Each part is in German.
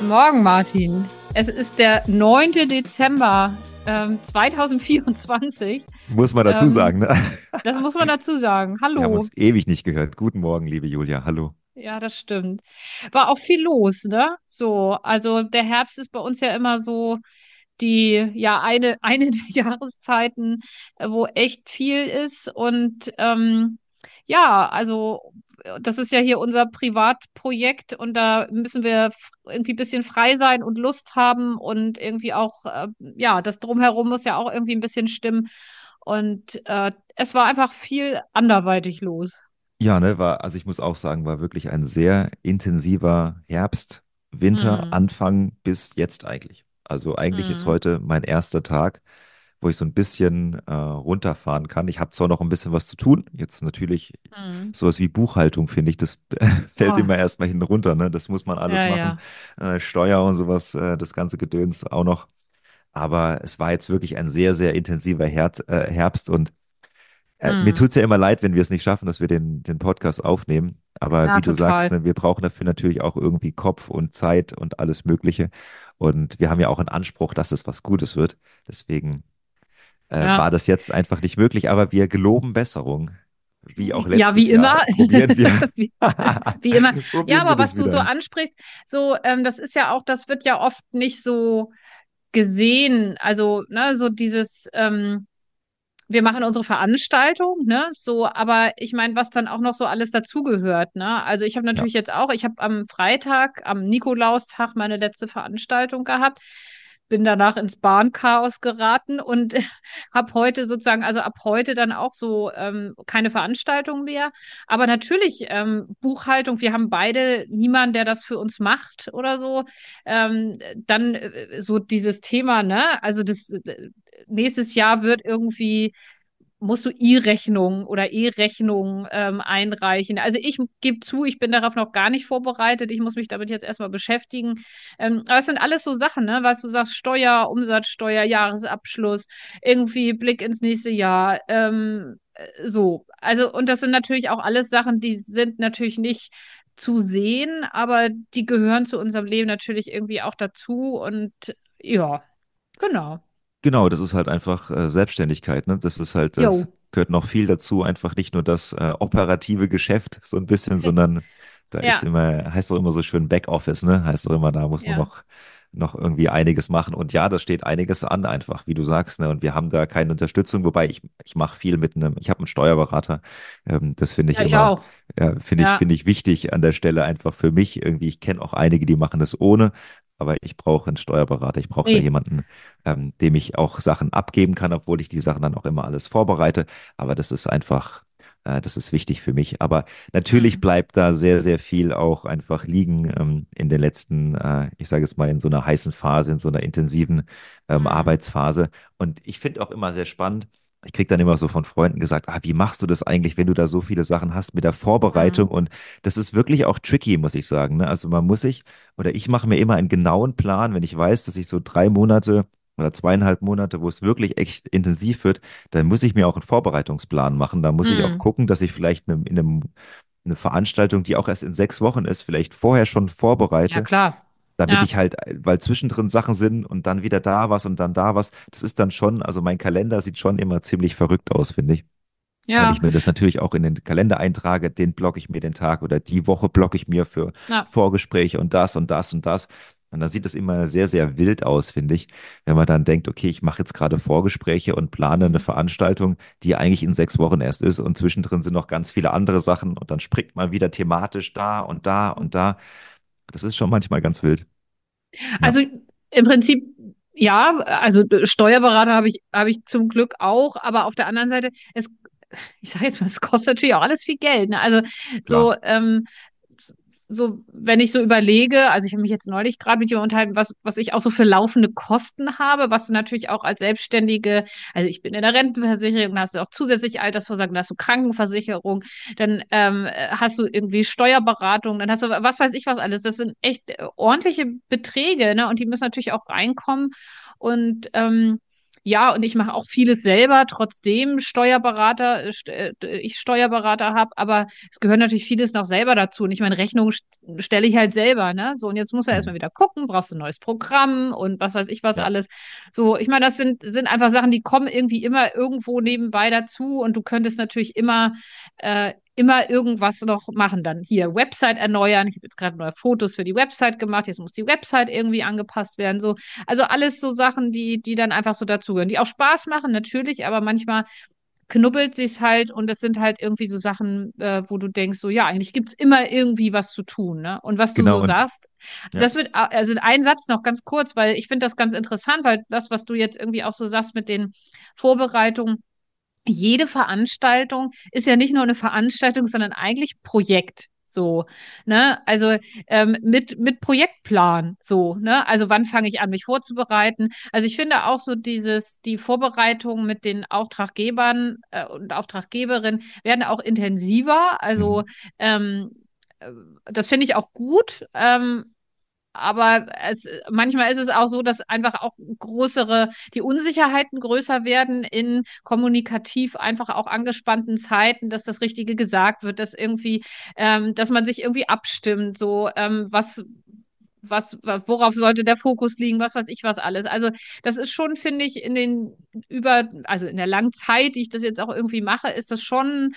Morgen, Martin. Es ist der 9. Dezember 2024. Muss man dazu Ähm, sagen, ne? Das muss man dazu sagen. Wir haben Hallo. uns ewig nicht gehört. Guten Morgen, liebe Julia. Hallo. Ja, das stimmt. War auch viel los, ne? So, also der Herbst ist bei uns ja immer so eine der Jahreszeiten, wo echt viel ist. Und ja, also das ist ja hier unser Privatprojekt und da müssen wir irgendwie ein bisschen frei sein und Lust haben und irgendwie auch, ja, das Drumherum muss ja auch irgendwie ein bisschen stimmen. Und es war einfach viel anderweitig los. Ja, ne, also ich muss auch sagen, war wirklich ein sehr intensiver Herbst, Winter, Hm. Anfang bis jetzt eigentlich. Also eigentlich ist Hm. heute mein erster Tag, wo ich so ein bisschen runterfahren kann. Ich habe zwar noch ein bisschen was zu tun, jetzt natürlich Hm. sowas wie Buchhaltung, finde ich, das fällt Oh, immer erstmal hinten runter, ne? Das muss man alles ja, machen. ja. Steuer und sowas, das ganze Gedöns auch noch. Aber es war jetzt wirklich ein sehr, sehr intensiver Herbst und mir Hm. tut es ja immer leid, wenn wir es nicht schaffen, dass wir den Podcast aufnehmen. Aber Ja, wie du sagst, total. ne, wir brauchen dafür natürlich auch irgendwie Kopf und Zeit und alles Mögliche. Und wir haben ja auch einen Anspruch, dass es was Gutes wird. Deswegen war Ja. das jetzt einfach nicht möglich. Aber wir geloben Besserung. Wie auch Ja, letztes wie Jahr immer. probieren wir, Wie, wie immer. Ja, probieren wir aber was das du so wieder. ansprichst, so, das ist ja auch, das wird ja oft nicht so gesehen. Also, ne, so dieses, wir machen unsere Veranstaltung, ne, so, aber ich meine, was dann auch noch so alles dazugehört, ne? Also ich habe Ja. natürlich jetzt auch, ich habe am Freitag, am Nikolaustag meine letzte Veranstaltung gehabt, bin danach ins Bahnchaos geraten und habe heute sozusagen, also ab heute dann auch so keine Veranstaltung mehr. Aber natürlich Buchhaltung, wir haben beide niemanden, der das für uns macht oder so. Dann so dieses Thema, ne? Also das nächstes Jahr wird irgendwie musst du E-Rechnung oder E-Rechnung einreichen. Also ich gebe zu, ich bin darauf noch gar nicht vorbereitet. Ich muss mich damit jetzt erstmal beschäftigen. Aber es sind alles so Sachen, ne? Was du sagst, Steuer, Umsatzsteuer, Jahresabschluss, irgendwie Blick ins nächste Jahr. So. Also, und das sind natürlich auch alles Sachen, die sind natürlich nicht zu sehen, aber die gehören zu unserem Leben natürlich irgendwie auch dazu. Und ja, genau. Genau, das ist halt einfach Selbstständigkeit, ne? Das ist halt, Jo. das gehört noch viel dazu, einfach nicht nur das operative Geschäft so ein bisschen, sondern da ist Ja, immer, heißt doch immer so schön Backoffice, ne? Heißt doch immer, da muss man ja. noch irgendwie einiges machen. Und ja, da steht einiges an einfach, wie du sagst, ne? Und wir haben da keine Unterstützung, wobei ich mache viel mit ich habe einen Steuerberater. Das finde ich Ja, ich immer, auch. Ja. finde ich wichtig an der Stelle einfach für mich irgendwie. Ich kenne auch einige, die machen das ohne. Aber ich brauche einen Steuerberater, ich brauche da Nee. jemanden, dem ich auch Sachen abgeben kann, obwohl ich die Sachen dann auch immer alles vorbereite. Aber das ist einfach, das ist wichtig für mich. Aber natürlich Hm. bleibt da sehr, sehr viel auch einfach liegen in den letzten, ich sage es mal, in so einer heißen Phase, in so einer intensiven Hm. Arbeitsphase. Und ich finde auch immer sehr spannend. Ich kriege dann immer so von Freunden gesagt, wie machst du das eigentlich, wenn du da so viele Sachen hast mit der Vorbereitung? Hm. Und das ist wirklich auch tricky, muss ich sagen. Ne? Also man muss sich, oder ich mache mir immer einen genauen Plan, wenn ich weiß, dass ich so 3 Monate oder 2,5 Monate, wo es wirklich echt intensiv wird, dann muss ich mir auch einen Vorbereitungsplan machen. Da muss ich auch Hm. gucken, dass ich vielleicht eine Veranstaltung, die auch erst in 6 Wochen ist, vielleicht vorher schon Ja, vorbereite, klar. damit Ja. ich halt, weil zwischendrin Sachen sind und dann wieder da was und dann da was. Das ist dann schon, also mein Kalender sieht schon immer ziemlich verrückt aus, finde ich. Weil Ja. ich mir das natürlich auch in den Kalender eintrage, den blocke ich mir den Tag oder die Woche blocke ich mir für Ja. Vorgespräche und das und das und das. Und da sieht es immer sehr, sehr wild aus, finde ich, wenn man dann denkt, okay, ich mache jetzt gerade Vorgespräche und plane eine Hm. Veranstaltung, die eigentlich in 6 Wochen erst ist und zwischendrin sind noch ganz viele andere Sachen und dann springt man wieder thematisch da und da und da. Das ist schon manchmal ganz wild. Ja, Also im Prinzip, ja, also Steuerberater habe ich zum Glück auch, aber auf der anderen Seite, ich sage jetzt mal, es kostet natürlich auch alles viel Geld. Ne? Also klar. so, so, wenn ich so überlege, also ich habe mich jetzt neulich gerade mit jemandem unterhalten, was ich auch so für laufende Kosten habe, was du natürlich auch als Selbstständige, also ich bin in der Rentenversicherung, da hast du auch zusätzlich Altersvorsorge, dann hast du Krankenversicherung, dann hast du irgendwie Steuerberatung, dann hast du was weiß ich was alles. Das sind echt ordentliche Beträge, ne? Und die müssen natürlich auch reinkommen. Und Ja, und ich mache auch vieles selber, trotzdem ich Steuerberater habe, aber es gehört natürlich vieles noch selber dazu. Und ich meine, Rechnung stelle ich halt selber, ne? So, und jetzt muss er erstmal Mhm. wieder gucken, brauchst du ein neues Programm und was weiß ich was Ja, alles. So, ich meine, sind einfach Sachen, die kommen irgendwie immer irgendwo nebenbei dazu und du könntest natürlich immer irgendwas noch machen. Dann hier Website erneuern. Ich habe jetzt gerade neue Fotos für die Website gemacht. Jetzt muss die Website irgendwie angepasst werden. So, also alles so Sachen, die dann einfach so dazugehören, die auch Spaß machen, natürlich, aber manchmal knubbelt sich's halt und das sind halt irgendwie so Sachen, wo du denkst, so ja, eigentlich gibt's immer irgendwie was zu tun, ne? Und was du genau. so Und sagst, ja, also ein Satz noch ganz kurz, weil ich finde das ganz interessant, weil das, was du jetzt irgendwie auch so sagst mit den Vorbereitungen, jede Veranstaltung ist ja nicht nur eine Veranstaltung, sondern eigentlich Projekt. So, ne? Also mit Projektplan, so, ne? Also wann fange ich an, mich vorzubereiten? Also ich finde auch so die Vorbereitung mit den Auftraggebern und Auftraggeberinnen werden auch intensiver. Also mhm. ähm, äh, das finde ich auch gut. Aber manchmal ist es auch so, dass einfach auch die Unsicherheiten größer werden in kommunikativ einfach auch angespannten Zeiten, dass das Richtige gesagt wird, dass man sich irgendwie abstimmt, so, worauf sollte der Fokus liegen, was weiß ich was alles. Also, das ist schon, finde ich, also in der langen Zeit, die ich das jetzt auch irgendwie mache, ist das schon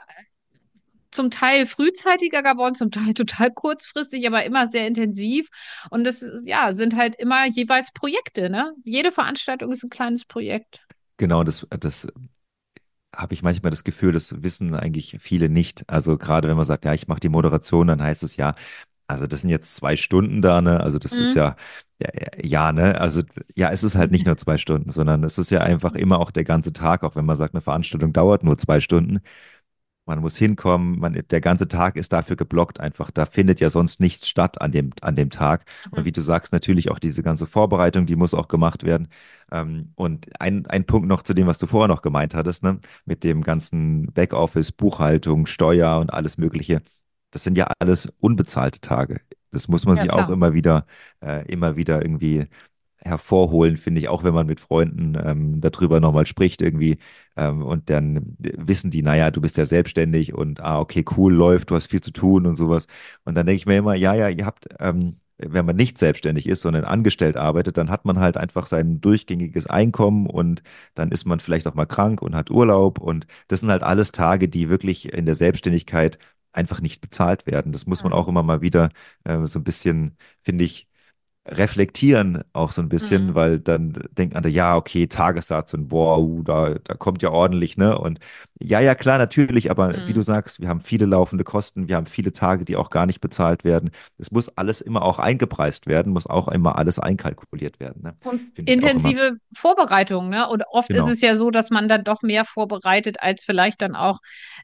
zum Teil frühzeitiger geworden, zum Teil total kurzfristig, aber immer sehr intensiv. Und ja, sind halt immer jeweils Projekte, ne? Jede Veranstaltung ist ein kleines Projekt. Genau, das habe ich manchmal das Gefühl, das wissen eigentlich viele nicht. Also gerade wenn man sagt, ja, ich mache die Moderation, dann heißt es ja, also das sind jetzt 2 Stunden da, ne? Also das ist Mhm. ja, ne? Also ja, es ist halt nicht nur 2 Stunden, sondern es ist ja einfach immer auch der ganze Tag, auch wenn man sagt, eine Veranstaltung dauert nur 2 Stunden. Man muss hinkommen, der ganze Tag ist dafür geblockt einfach. Da findet ja sonst nichts statt an dem Tag. Und Mhm. wie du sagst, natürlich auch diese ganze Vorbereitung, die muss auch gemacht werden. Und ein Punkt noch zu dem, was du vorher noch gemeint hattest, ne? Mit dem ganzen Backoffice, Buchhaltung, Steuer und alles Mögliche. Das sind ja alles unbezahlte Tage. Das muss man Ja, sich auch klar. immer wieder irgendwie hervorholen, finde ich, auch wenn man mit Freunden darüber nochmal spricht irgendwie und dann wissen die, naja, du bist ja selbstständig und okay, cool, läuft, du hast viel zu tun und sowas. Und dann denke ich mir immer, ja, ja, ihr habt, wenn man nicht selbstständig ist, sondern angestellt arbeitet, dann hat man halt einfach sein durchgängiges Einkommen und dann ist man vielleicht auch mal krank und hat Urlaub und das sind halt alles Tage, die wirklich in der Selbstständigkeit einfach nicht bezahlt werden. Das muss man auch Mhm. immer mal wieder so ein bisschen, finde ich, reflektieren auch so ein bisschen, Mhm. weil dann denkt man, ja, okay, Tagessatz und boah, da kommt ja ordentlich, ne? Und ja, ja, klar, natürlich, aber wie du Mhm. sagst, wir haben viele laufende Kosten, wir haben viele Tage, die auch gar nicht bezahlt werden. Es muss alles immer auch eingepreist werden, muss auch immer alles einkalkuliert werden, ne? Und Finde ich auch immer. intensive Vorbereitung, ne? Und oft ist Genau. es ja so, dass man dann doch mehr vorbereitet, als vielleicht dann auch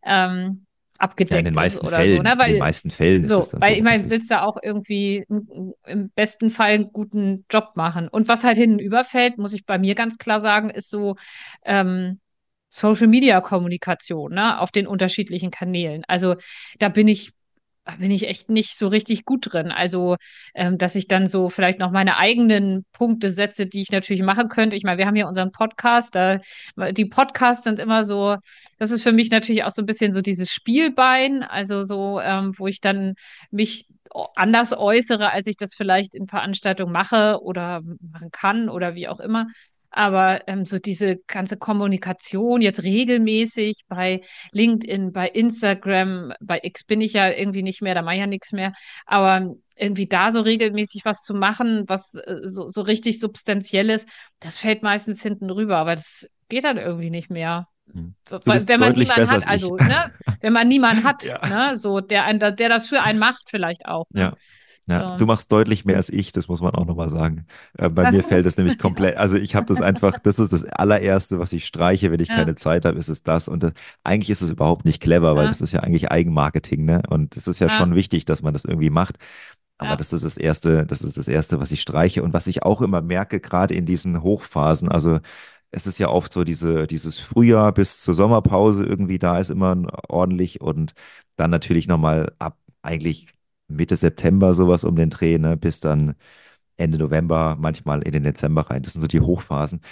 Ja, in den abgedeckt ist meisten oder so, ne? Fällen, in den Weil meisten Fällen ist es So, dann weil so ich meine, natürlich. willst du auch irgendwie im besten Fall einen guten Job machen. Und was halt hinten überfällt, muss ich bei mir ganz klar sagen, ist so ähm, Social Media Kommunikation, ne, auf den unterschiedlichen Kanälen. Also da bin ich echt nicht so richtig gut drin. Also, dass ich dann so vielleicht noch meine eigenen Punkte setze, die ich natürlich machen könnte. Ich meine, wir haben hier unseren Podcast, die Podcasts sind immer so, das ist für mich natürlich auch so ein bisschen so dieses Spielbein, also so, wo ich dann mich anders äußere, als ich das vielleicht in Veranstaltungen mache oder machen kann oder wie auch immer. Aber so diese ganze Kommunikation jetzt regelmäßig bei LinkedIn, bei Instagram, bei X bin ich ja irgendwie nicht mehr, da mache ich ja nichts mehr. Aber irgendwie da so regelmäßig was zu machen, was so richtig Substanzielles, das fällt meistens hinten rüber, aber das geht dann irgendwie nicht mehr. Hm. Du Weil, bist wenn man deutlich niemanden besser hat, als ich. also, ne, wenn man niemanden hat, Ja. ne, so, der das für einen macht, vielleicht auch, ne? Ja. Ja, So. du machst deutlich mehr als ich, das muss man auch nochmal sagen. Bei mir fällt es nämlich Ja, komplett, also ich habe das einfach, das ist das allererste, was ich streiche, wenn ich ja, keine Zeit habe, ist es das. Und eigentlich ist es überhaupt nicht clever, weil ja, das ist ja eigentlich Eigenmarketing, ne? Und es ist ja ja, schon wichtig, dass man das irgendwie macht. Aber ja. das ist das Erste, was ich streiche. Und was ich auch immer merke, gerade in diesen Hochphasen, also es ist ja oft so dieses Frühjahr bis zur Sommerpause irgendwie da ist immer ordentlich und dann natürlich nochmal ab eigentlich Mitte September sowas um den Dreh, ne, bis dann Ende November, manchmal in den Dezember rein. Das sind so die Hochphasen.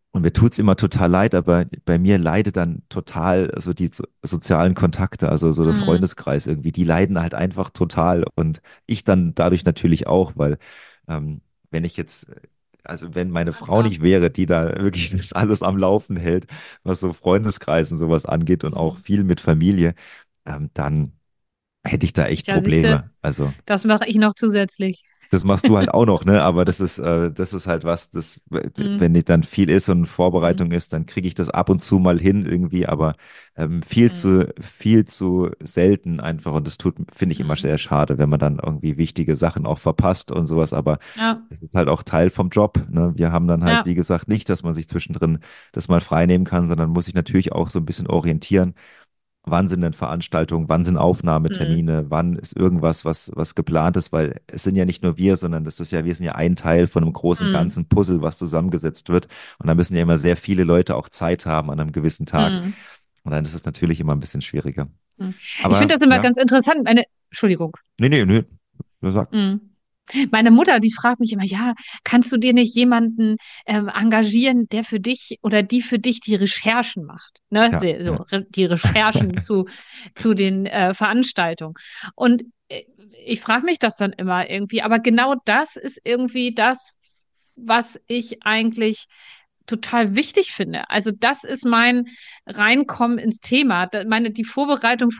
Und mir tut's immer total leid, aber bei mir leidet dann total so die sozialen Kontakte, also so der Mhm. Freundeskreis irgendwie, die leiden halt einfach total und ich dann dadurch natürlich auch, weil ähm, wenn ich jetzt, also wenn meine Na Frau klar. nicht wäre, die da wirklich das alles am Laufen hält, was so Freundeskreisen sowas angeht und auch Mhm. viel mit Familie, dann hätte ich da echt Ja, siehst du, Probleme. Also das mache ich noch zusätzlich. das machst du halt auch noch, ne? Aber das ist halt was, Mhm. wenn nicht dann viel ist und Mhm. Vorbereitung ist, dann kriege ich das ab und zu mal hin irgendwie, aber Mhm. viel zu selten einfach. Und das finde ich immer Mhm. sehr schade, wenn man dann irgendwie wichtige Sachen auch verpasst und sowas. Aber Ja, das ist halt auch Teil vom Job, ne? Wir haben dann halt, ja. wie gesagt, nicht, dass man sich zwischendrin das mal frei nehmen kann, sondern muss sich natürlich auch so ein bisschen orientieren. Wann sind denn Veranstaltungen, wann sind Mhm. Aufnahmetermine, wann ist irgendwas, was geplant ist, weil es sind ja nicht nur wir, sondern wir sind ja ein Teil von einem großen Mhm. ganzen Puzzle, was zusammengesetzt wird. Und da müssen ja immer sehr viele Leute auch Zeit haben an einem gewissen Tag. Mhm. Und dann ist es natürlich immer ein bisschen schwieriger. Mhm. Ich finde Aber das immer ja, ganz interessant. Entschuldigung. nee, du sagst. Mhm. Meine Mutter, die fragt mich immer, ja, kannst du dir nicht jemanden engagieren, der für dich oder die für dich die Recherchen macht, ne? Ja, ja, Die Recherchen zu den Veranstaltungen. Und ich frage mich das dann immer irgendwie, aber genau das ist irgendwie das, was ich eigentlich total wichtig finde. Also das ist mein Reinkommen ins Thema. Die Vorbereitung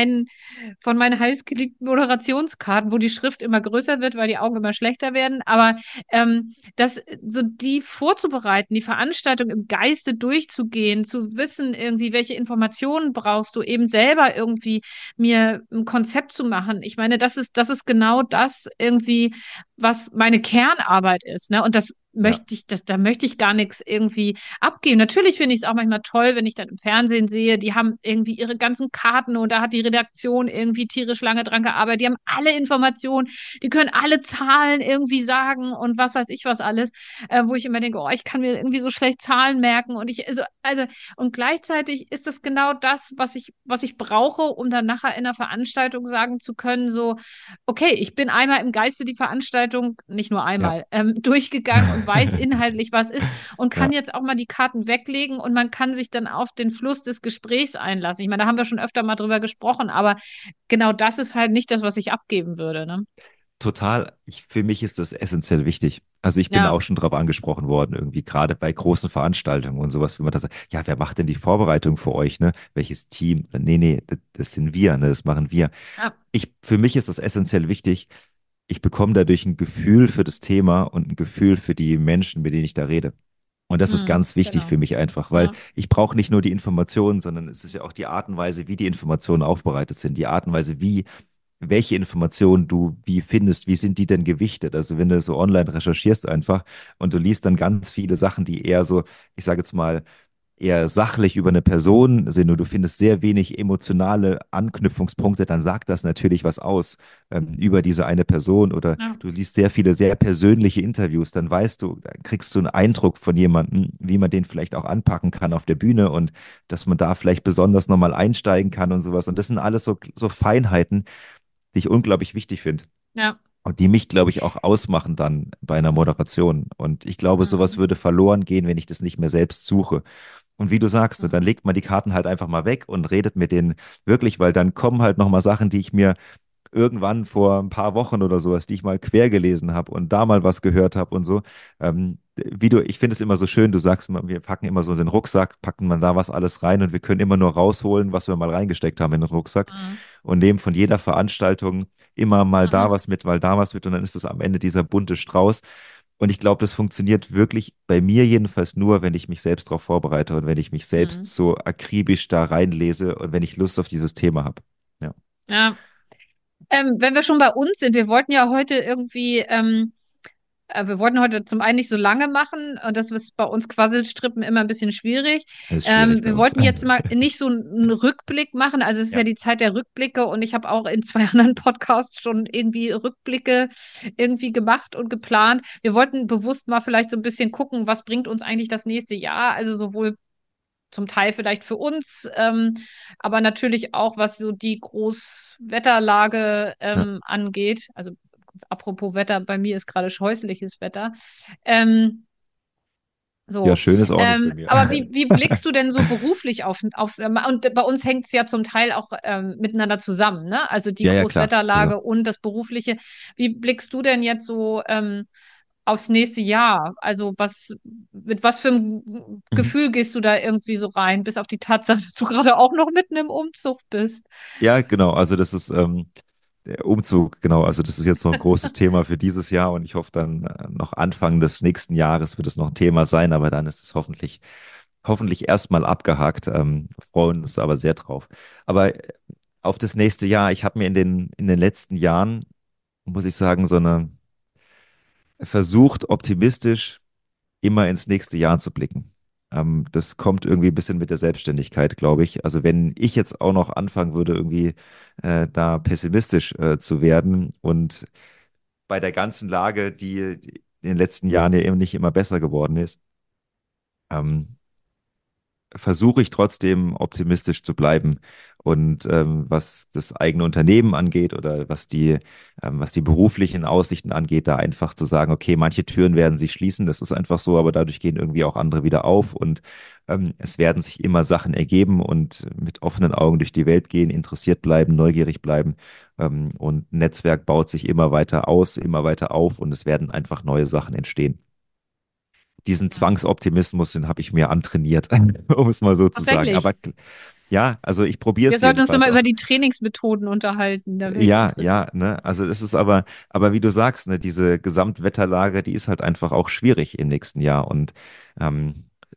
von meinen heißgeliebten Moderationskarten, wo die Schrift immer größer wird, weil die Augen immer schlechter werden. Aber das, so die vorzubereiten, die Veranstaltung im Geiste durchzugehen, zu wissen irgendwie, welche Informationen brauchst du, eben selber irgendwie mir ein Konzept zu machen. Ich meine, das ist genau das irgendwie, was meine Kernarbeit ist, ne? Und ja. da möchte ich gar nichts irgendwie abgeben. Natürlich finde ich es auch manchmal toll, wenn ich dann im Fernsehen sehe, die haben irgendwie ihre ganzen Karten und da hat die Redaktion irgendwie tierisch lange dran gearbeitet. Die haben alle Informationen, die können alle Zahlen irgendwie sagen und was weiß ich was alles, wo ich immer denke, oh, ich kann mir irgendwie so schlecht Zahlen merken und und gleichzeitig ist das genau das, was ich brauche, um dann nachher in einer Veranstaltung sagen zu können, so, okay, ich bin einmal im Geiste die Veranstaltung, nicht nur Ja. einmal, durchgegangen und weiß inhaltlich, was ist und kann Ja. jetzt auch mal die Karten weglegen und man kann sich dann auf den Fluss des Gesprächs einlassen. Ich meine, da haben wir schon öfter mal drüber gesprochen, aber genau das ist halt nicht das, was ich abgeben würde, ne? Total, für mich ist das essentiell wichtig. Also ich bin Ja, auch schon darauf angesprochen worden, irgendwie gerade bei großen Veranstaltungen und sowas, wenn man da sagt, ja, wer macht denn die Vorbereitung für euch, ne? Welches Team? Nee, das sind wir, ne? Das machen wir. ja, Für mich ist das essentiell wichtig. Ich bekomme dadurch ein Gefühl für das Thema und ein Gefühl für die Menschen, mit denen ich da rede. Und das ist ganz wichtig genau. für mich einfach, weil Ja, ich brauche nicht nur die Informationen, sondern es ist ja auch die Art und Weise, wie die Informationen aufbereitet sind, die Art und Weise, welche Informationen du wie findest, wie sind die denn gewichtet? Also wenn du so online recherchierst einfach und du liest dann ganz viele Sachen, die eher so, ich sage jetzt mal, eher sachlich über eine Person sind und du findest sehr wenig emotionale Anknüpfungspunkte, dann sagt das natürlich was aus über diese eine Person oder ja, du liest sehr viele sehr persönliche Interviews, dann weißt du, dann kriegst du einen Eindruck von jemandem, wie man den vielleicht auch anpacken kann auf der Bühne und dass man da vielleicht besonders nochmal einsteigen kann und sowas. Und das sind alles so Feinheiten, die ich unglaublich wichtig finde. ja. Und die mich, glaube ich, auch ausmachen dann bei einer Moderation. Und ich glaube, sowas Mhm. würde verloren gehen, wenn ich das nicht mehr selbst suche. Und wie du sagst, ne, dann Mhm. legt man die Karten halt einfach mal weg und redet mit denen wirklich, weil dann kommen halt nochmal Sachen, die ich mir irgendwann vor ein paar Wochen oder sowas, die ich mal quer gelesen habe und da mal was gehört habe und so. Ich finde es immer so schön, du sagst immer, wir packen immer so in den Rucksack, packen man da was alles rein und wir können immer nur rausholen, was wir mal reingesteckt haben in den Rucksack Mhm. und nehmen von jeder Veranstaltung immer mal da Mhm. was mit, mal da was mit und dann ist es am Ende dieser bunte Strauß. Und ich glaube, das funktioniert wirklich bei mir jedenfalls nur, wenn ich mich selbst darauf vorbereite und wenn ich mich selbst Mhm. so akribisch da reinlese und wenn ich Lust auf dieses Thema habe. Ja. Ja. Wenn wir schon bei uns sind, wir wollten ja heute irgendwie wir wollten heute zum einen nicht so lange machen und das ist bei uns Quasselstrippen immer ein bisschen schwierig. Das ist schwierig bei Wir uns. wollten jetzt mal nicht so einen Rückblick machen. Also es ist ja Ja. die Zeit der Rückblicke und ich habe auch in zwei anderen Podcasts schon irgendwie Rückblicke irgendwie gemacht und geplant. Wir wollten bewusst mal vielleicht so ein bisschen gucken, was bringt uns eigentlich das nächste Jahr. Also sowohl zum Teil vielleicht für uns, aber natürlich auch, was so die Großwetterlage Ja. angeht. Also apropos Wetter, bei mir ist gerade scheußliches Wetter. Ähm, Ja, So. schön ist auch nicht bei mir. Aber wie blickst du denn so beruflich und bei uns hängt es ja zum Teil auch miteinander zusammen, ne? Also die Ja, ja, klar. Also, Großwetterlage und das Berufliche. Wie blickst du denn jetzt so aufs nächste Jahr? Also mit was für einem mhm. Gefühl gehst du da irgendwie so rein, bis auf die Tatsache, dass du gerade auch noch mitten im Umzug bist? Ja, genau. Also das ist der Umzug, genau. Also das ist jetzt noch ein großes Thema für dieses Jahr und ich hoffe dann noch Anfang des nächsten Jahres wird es noch ein Thema sein, aber dann ist es hoffentlich erstmal abgehakt. Freuen uns aber sehr drauf. Aber auf das nächste Jahr, ich habe mir in den letzten Jahren, muss ich sagen, so eine versucht, optimistisch immer ins nächste Jahr zu blicken. Das kommt irgendwie ein bisschen mit der Selbstständigkeit, glaube ich. Also wenn ich jetzt auch noch anfangen würde, irgendwie da pessimistisch zu werden und bei der ganzen Lage, die in den letzten Jahren ja eben nicht immer besser geworden ist, ähm, versuche ich trotzdem optimistisch zu bleiben. Und was das eigene Unternehmen angeht oder was die beruflichen Aussichten angeht, da einfach zu sagen, okay, manche Türen werden sich schließen, das ist einfach so, aber dadurch gehen irgendwie auch andere wieder auf und es werden sich immer Sachen ergeben und mit offenen Augen durch die Welt gehen, interessiert bleiben, neugierig bleiben und ein Netzwerk baut sich immer weiter aus, immer weiter auf und es werden einfach neue Sachen entstehen. Diesen Zwangsoptimismus, den habe ich mir antrainiert, um es mal so zu sagen. Tatsächlich. Aber ja, also ich probiere Wir es sollten uns jedenfalls immer über auch. die Trainingsmethoden unterhalten. Da wäre ich Ja, interessiert. ja, ne, also das ist aber wie du sagst, ne, diese Gesamtwetterlage, die ist halt einfach auch schwierig im nächsten Jahr und ähm,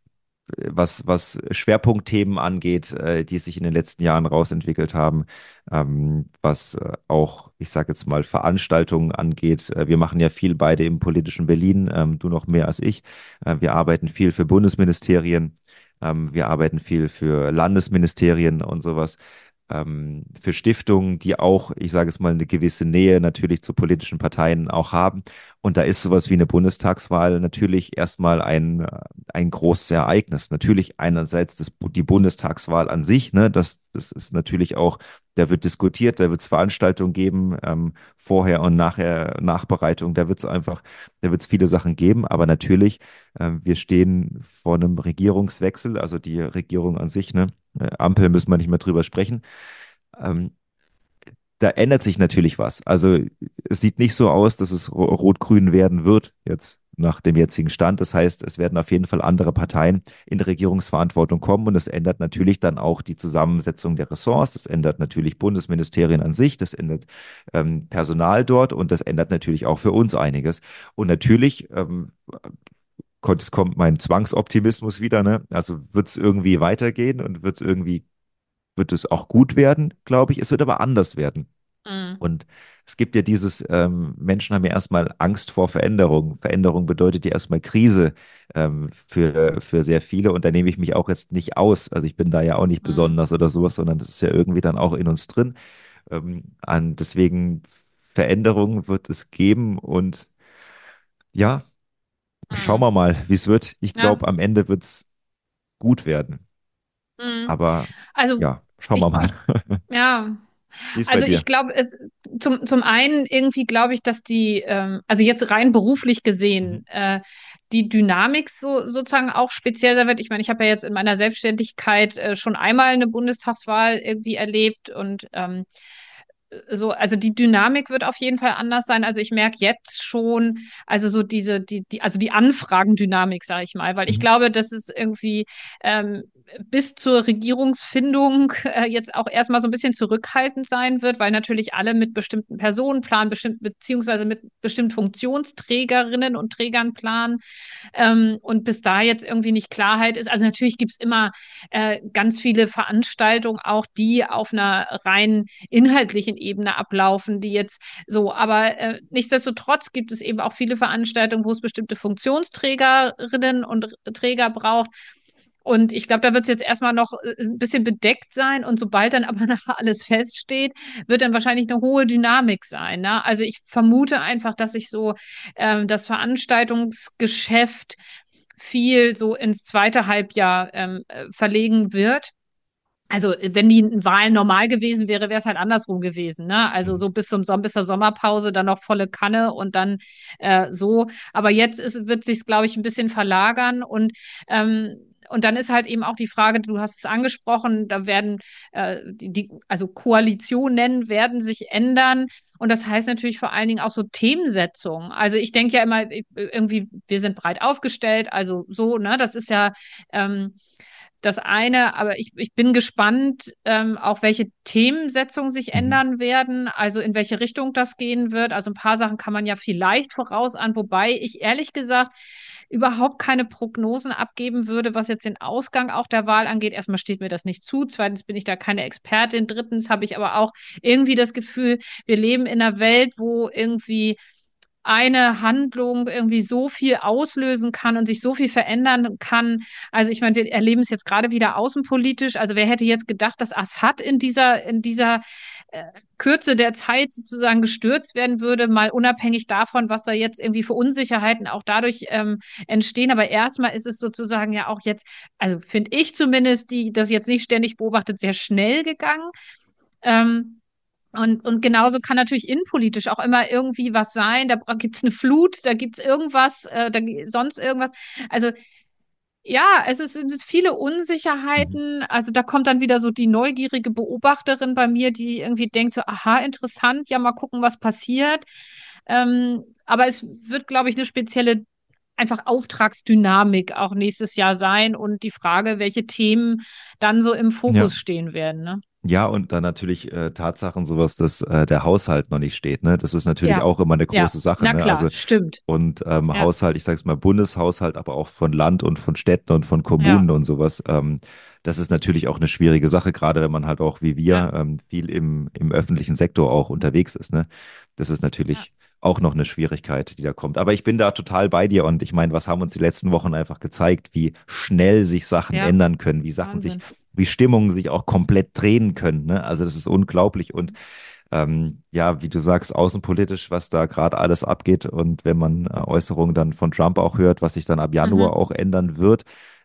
was Schwerpunktthemen angeht, die sich in den letzten Jahren rausentwickelt haben, was auch, ich sage jetzt mal, Veranstaltungen angeht. Wir machen ja viel beide im politischen Berlin, du noch mehr als ich. Wir arbeiten viel für Bundesministerien, wir arbeiten viel für Landesministerien und sowas. Für Stiftungen, die auch, ich sage es mal, eine gewisse Nähe natürlich zu politischen Parteien auch haben. Und da ist sowas wie eine Bundestagswahl natürlich erstmal ein großes Ereignis. Natürlich einerseits die Bundestagswahl an sich, ne, das ist natürlich auch, da wird diskutiert, da wird es Veranstaltungen geben, vorher und nachher, Nachbereitung, da wird es viele Sachen geben, aber natürlich, wir stehen vor einem Regierungswechsel, also die Regierung an sich, ne, Ampel müssen wir nicht mehr drüber sprechen. Ähm, Da ändert sich natürlich was. Also es sieht nicht so aus, dass es rot-grün werden wird jetzt nach dem jetzigen Stand. Das heißt, es werden auf jeden Fall andere Parteien in Regierungsverantwortung kommen und es ändert natürlich dann auch die Zusammensetzung der Ressorts. Das ändert natürlich Bundesministerien an sich, das ändert Personal dort und das ändert natürlich auch für uns einiges. Und natürlich es kommt mein Zwangsoptimismus wieder, ne? Also wird es irgendwie weitergehen und wird es auch gut werden, glaube ich. Es wird aber anders werden. Mhm. Und es gibt ja Menschen haben ja erstmal Angst vor Veränderung. Veränderung bedeutet ja erstmal Krise für sehr viele. Und da nehme ich mich auch jetzt nicht aus. Also ich bin da ja auch nicht Mhm. besonders oder sowas, sondern das ist ja irgendwie dann auch in uns drin. Deswegen Veränderung wird es geben. Und ja, schauen Mhm. wir mal, wie es wird. Ich Ja. glaube, am Ende wird es gut werden. Mhm. Aber Also ja, schauen wir ich, mal. ich, ja. Wie ist bei Also dir? ich glaube, zum einen irgendwie glaube ich, dass also jetzt rein beruflich Mhm. gesehen, die Dynamik sozusagen auch speziell sein wird. Ich meine, ich habe ja jetzt in meiner Selbstständigkeit schon einmal eine Bundestagswahl irgendwie erlebt und so, also die Dynamik wird auf jeden Fall anders sein. Also ich merke jetzt schon, also so also die Anfragendynamik, sage ich mal, weil ich Mhm. glaube, dass es irgendwie ähm, bis zur Regierungsfindung jetzt auch erstmal so ein bisschen zurückhaltend sein wird, weil natürlich alle mit bestimmten Personen planen, beziehungsweise mit bestimmten Funktionsträgerinnen und Trägern planen. Und bis da jetzt irgendwie nicht Klarheit ist, also natürlich gibt es immer ganz viele Veranstaltungen auch, die auf einer rein inhaltlichen Ebene ablaufen, die jetzt so, aber nichtsdestotrotz gibt es eben auch viele Veranstaltungen, wo es bestimmte Funktionsträgerinnen und Träger braucht. Und ich glaube, da wird es jetzt erstmal noch ein bisschen bedeckt sein und sobald dann aber nachher alles feststeht, wird dann wahrscheinlich eine hohe Dynamik sein. Ne? Also ich vermute einfach, dass sich so das Veranstaltungsgeschäft viel so ins zweite Halbjahr verlegen wird. Also, wenn die Wahl normal gewesen wäre, wäre es halt andersrum gewesen, ne? Also Mhm. so bis zur Sommerpause dann noch volle Kanne und dann so. Aber jetzt wird sich's, glaube ich, ein bisschen verlagern und dann ist halt eben auch die Frage, du hast es angesprochen, da werden also Koalitionen werden sich ändern. Und das heißt natürlich vor allen Dingen auch so Themensetzungen. Also ich denke ja immer, irgendwie, wir sind breit aufgestellt, also so, ne, das ist ja ähm, das eine, aber ich bin gespannt, auch welche Themensetzungen sich Mhm. ändern werden, also in welche Richtung das gehen wird. Also ein paar Sachen kann man ja vielleicht vorausahnen, wobei ich ehrlich gesagt überhaupt keine Prognosen abgeben würde, was jetzt den Ausgang auch der Wahl angeht. Erstmal steht mir das nicht zu. Zweitens bin ich da keine Expertin. Drittens habe ich aber auch irgendwie das Gefühl, wir leben in einer Welt, wo irgendwie eine Handlung irgendwie so viel auslösen kann und sich so viel verändern kann. Also ich meine, wir erleben es jetzt gerade wieder außenpolitisch. Also wer hätte jetzt gedacht, dass Assad in dieser äh, Kürze der Zeit sozusagen gestürzt werden würde, mal unabhängig davon, was da jetzt irgendwie für Unsicherheiten auch dadurch entstehen. Aber erstmal ist es sozusagen ja auch jetzt, also finde ich zumindest, die das jetzt nicht ständig beobachtet, sehr schnell gegangen. Und genauso kann natürlich innenpolitisch auch immer irgendwie was sein. Da gibt's eine Flut, da gibt's irgendwas, sonst irgendwas. Also ja, sind viele Mhm. Unsicherheiten. Also da kommt dann wieder so die neugierige Beobachterin bei mir, die irgendwie denkt so, aha, interessant, ja, mal gucken, was passiert. Aber es wird, glaube ich, eine spezielle einfach Auftragsdynamik auch nächstes Jahr sein und die Frage, welche Themen dann so im Ja. Fokus stehen werden, ne? Ja, und dann natürlich Tatsachen, sowas, dass der Haushalt noch nicht steht, ne? Das ist natürlich Ja, auch immer eine ja, große Sache, na ne? klar, Also stimmt. und Ja, Haushalt, ich sage es mal Bundeshaushalt, aber auch von Land und von Städten und von ja, Kommunen und sowas. Das ist natürlich auch eine schwierige Sache, gerade wenn man halt auch wie ja, wir viel im öffentlichen Sektor auch unterwegs ist, ne? Das ist ja, natürlich auch noch eine Schwierigkeit, die da kommt. Aber ich bin da total bei dir und ich meine, was haben uns die letzten Wochen einfach gezeigt, wie schnell sich Sachen ja, ändern können, Wahnsinn. wie Stimmungen sich auch komplett drehen können, ne? Also das ist unglaublich und ja, wie du sagst, außenpolitisch, was da gerade alles abgeht und wenn man Äußerungen dann von Trump auch hört, was sich dann ab Januar Mhm. auch ändern wird,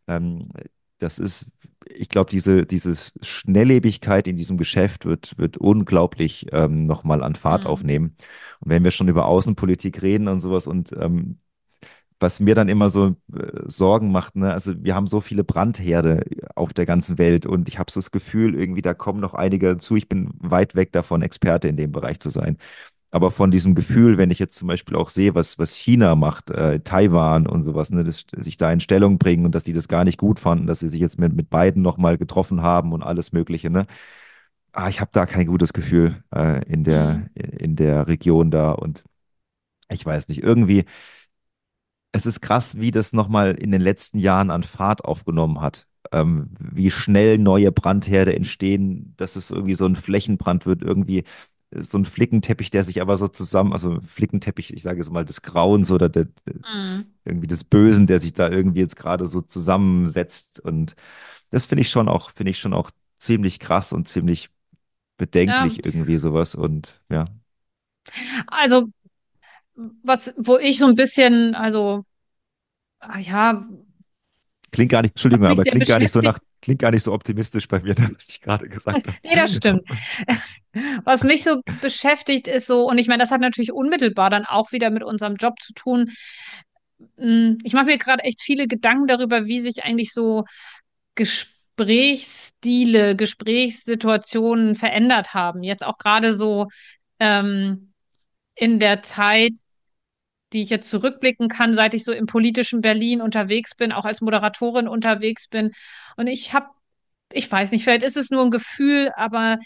das ist, ich glaube, diese Schnelllebigkeit in diesem Geschäft wird unglaublich nochmal an Fahrt Mhm. aufnehmen. Und wenn wir schon über Außenpolitik reden und sowas und was mir dann immer so Sorgen macht, ne? Also wir haben so viele Brandherde auf der ganzen Welt und ich habe so das Gefühl, irgendwie da kommen noch einige dazu. Ich bin weit weg davon, Experte in dem Bereich zu sein. Aber von diesem Gefühl, wenn ich jetzt zum Beispiel auch sehe, was China macht, Taiwan und sowas, ne, dass sich da in Stellung bringen und dass die das gar nicht gut fanden, dass sie sich jetzt mit beiden nochmal getroffen haben und alles Mögliche, ne? Ich habe da kein gutes Gefühl Mhm. in der Region da und ich weiß nicht, irgendwie es ist krass, wie das nochmal in den letzten Jahren an Fahrt aufgenommen hat. Wie schnell neue Brandherde entstehen, dass es irgendwie so ein Flächenbrand wird, irgendwie so ein Flickenteppich, der sich aber so zusammen, also Flickenteppich, ich sage es mal, des Grauens oder Mhm. irgendwie des Bösen, der sich da irgendwie jetzt gerade so zusammensetzt. Und das finde ich schon auch ziemlich krass und ziemlich Ja, bedenklich irgendwie sowas. Und ja, also wo ich so ein bisschen, also ja, klingt gar nicht, was Entschuldigung, mich aber sehr beschäftigt, klingt gar nicht so optimistisch bei mir, was ich gerade gesagt habe. nee, das stimmt. Was mich so beschäftigt ist so, und ich meine, das hat natürlich unmittelbar dann auch wieder mit unserem Job zu tun. Ich mache mir gerade echt viele Gedanken darüber, wie sich eigentlich so Gesprächsstile, Gesprächssituationen verändert haben. Jetzt auch gerade so ähm, in der Zeit, die ich jetzt zurückblicken kann, seit ich so im politischen Berlin unterwegs bin, auch als Moderatorin unterwegs bin. Und ich weiß nicht, vielleicht ist es nur ein Gefühl, aber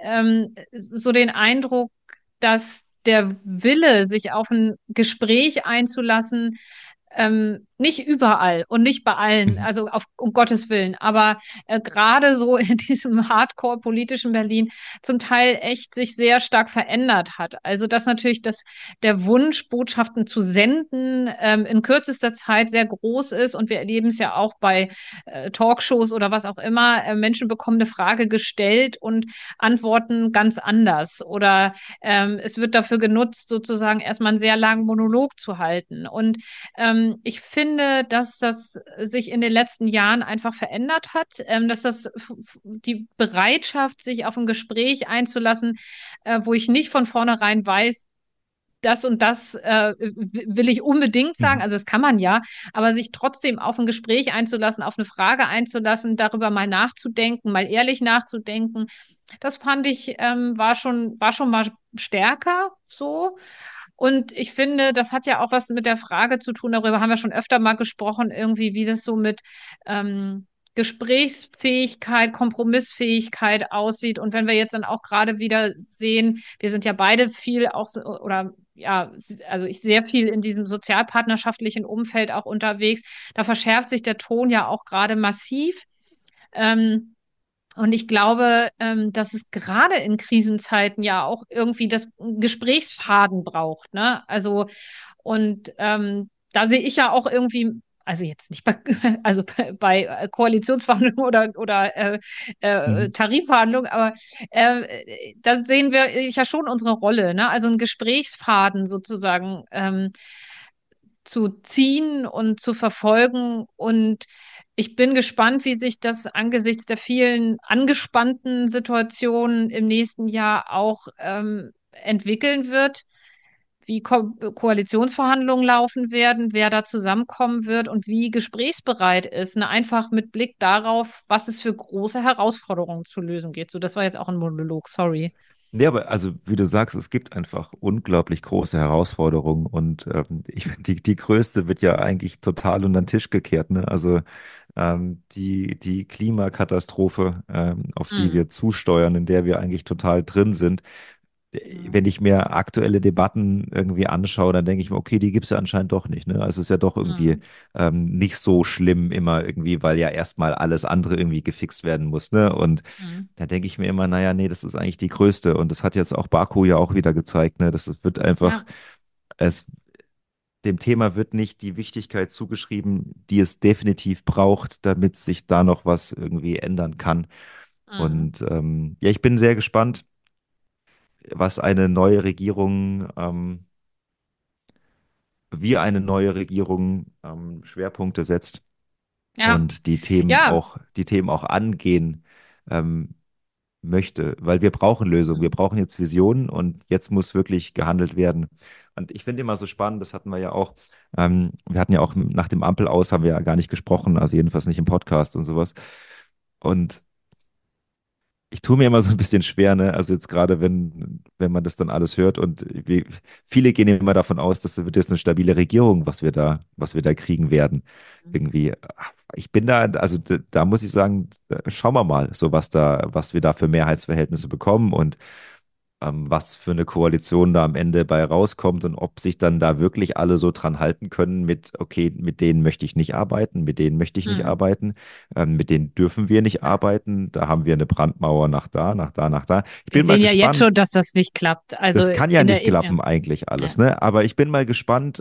so den Eindruck, dass der Wille, sich auf ein Gespräch einzulassen, nicht überall und nicht bei allen, Mhm. also um Gottes Willen, aber gerade so in diesem Hardcore-politischen Berlin zum Teil echt sich sehr stark verändert hat. Also dass natürlich der Wunsch, Botschaften zu senden, in kürzester Zeit sehr groß ist und wir erleben es ja auch bei Talkshows oder was auch immer. Menschen bekommen eine Frage gestellt und antworten ganz anders oder es wird dafür genutzt, sozusagen erstmal einen sehr langen Monolog zu halten. Und ich finde, finde, dass das sich in den letzten Jahren einfach verändert hat, dass die Bereitschaft, sich auf ein Gespräch einzulassen, wo ich nicht von vornherein weiß, das und das will ich unbedingt sagen, Mhm. also das kann man ja, aber sich trotzdem auf ein Gespräch einzulassen, auf eine Frage einzulassen, darüber mal nachzudenken, mal ehrlich nachzudenken, das fand ich, war schon mal stärker so. Und ich finde, das hat ja auch was mit der Frage zu tun, darüber haben wir schon öfter mal gesprochen, irgendwie, wie das so mit Gesprächsfähigkeit, Kompromissfähigkeit aussieht. Und wenn wir jetzt dann auch gerade wieder sehen, wir sind ja beide viel auch so, oder ja, also ich sehr viel in diesem sozialpartnerschaftlichen Umfeld auch unterwegs, da verschärft sich der Ton ja auch gerade massiv. Ähm, und ich glaube, dass es gerade in Krisenzeiten ja auch irgendwie das Gesprächsfaden braucht, ne? Also, und da sehe ich ja auch irgendwie, also jetzt nicht bei, also bei Koalitionsverhandlungen oder Mhm. Tarifverhandlungen, aber da sehen wir ja schon unsere Rolle, ne? Also ein Gesprächsfaden sozusagen zu ziehen und zu verfolgen. Und ich bin gespannt, wie sich das angesichts der vielen angespannten Situationen im nächsten Jahr auch entwickeln wird, wie Koalitionsverhandlungen laufen werden, wer da zusammenkommen wird und wie gesprächsbereit ist. Ne? Einfach mit Blick darauf, was es für große Herausforderungen zu lösen geht. So, das war jetzt auch ein Monolog, sorry. Nee, aber also wie du sagst, es gibt einfach unglaublich große Herausforderungen und ich finde, die größte wird ja eigentlich total unter den Tisch gekehrt, ne? Also die Klimakatastrophe, auf die Hm. wir zusteuern, in der wir eigentlich total drin sind. Wenn ich mir aktuelle Debatten irgendwie anschaue, dann denke ich mir, okay, die gibt es ja anscheinend doch nicht. Ne? Also es ist ja doch irgendwie Hm. nicht so schlimm immer irgendwie, weil ja erstmal alles andere irgendwie gefixt werden muss. Ne? Und Hm. da denke ich mir immer, naja, nee, das ist eigentlich die größte. Und das hat jetzt auch Baku ja auch wieder gezeigt. Ne? Das wird einfach, Ja. es, dem Thema wird nicht die Wichtigkeit zugeschrieben, die es definitiv braucht, damit sich da noch was irgendwie ändern kann. Hm. Und ja, ich bin sehr gespannt, was eine neue Regierung, wie eine neue Regierung Schwerpunkte setzt Ja. und Ja. Die Themen auch angehen ähm, möchte, weil wir brauchen Lösungen, wir brauchen jetzt Visionen und jetzt muss wirklich gehandelt werden. Und ich finde immer so spannend, das hatten wir ja auch, wir hatten ja auch nach dem Ampel aus, haben wir ja gar nicht gesprochen, also jedenfalls nicht im Podcast und sowas. Und ich tue mir immer so ein bisschen schwer, ne? Also jetzt gerade, wenn man das dann alles hört und viele gehen immer davon aus, das wird jetzt eine stabile Regierung, was wir da kriegen werden. Irgendwie, ich bin da, also da muss ich sagen, schauen wir mal, so was wir da für Mehrheitsverhältnisse bekommen und was für eine Koalition da am Ende bei rauskommt und ob sich dann da wirklich alle so dran halten können mit, okay, mit denen möchte ich nicht arbeiten, mit denen möchte ich nicht Hm. arbeiten, mit denen dürfen wir nicht Ja. arbeiten, da haben wir eine Brandmauer nach da, nach da, nach da. Ich Wir bin mal sehen ja jetzt gespannt. schon, dass das nicht klappt. Also Das kann ja in nicht der, ja, klappen eigentlich ja. alles, ne? Aber ich bin mal gespannt,